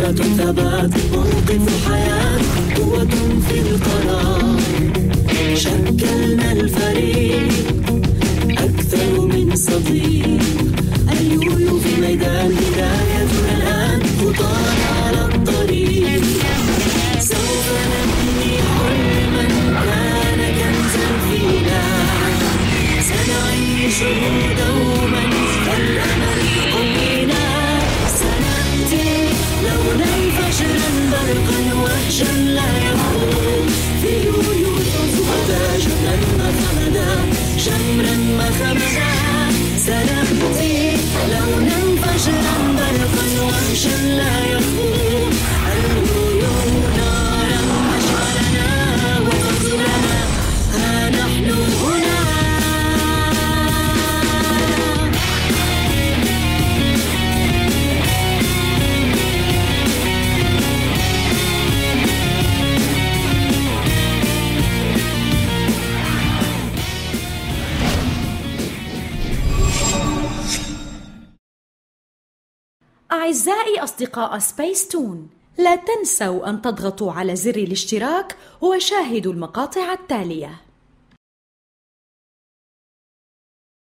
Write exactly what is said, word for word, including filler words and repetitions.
ثبات ثبات موقف حياة، قوة في القرار. شكلنا الفريق أكثر من صديق، اليويو في ميدان بدايتنا الآن، خطانا على الطريق. سوف نبني حلما كان كنزا فينا، سنعيشه دوما كالأمل قوينا. سنأتي لونا فجرا برقا وحشا لا يفوت، في يويو وتاجا ما خمدا شمرا ما خمدا. سنأتي لونا فجرا برقا وحشا لا يفوت، اليويو نارا أشعلنا وفصلنا، ها نحن هنا. أعزائي أصدقاء سبيس تون، لا تنسوا أن تضغطوا على زر الاشتراك وشاهدوا المقاطع التالية.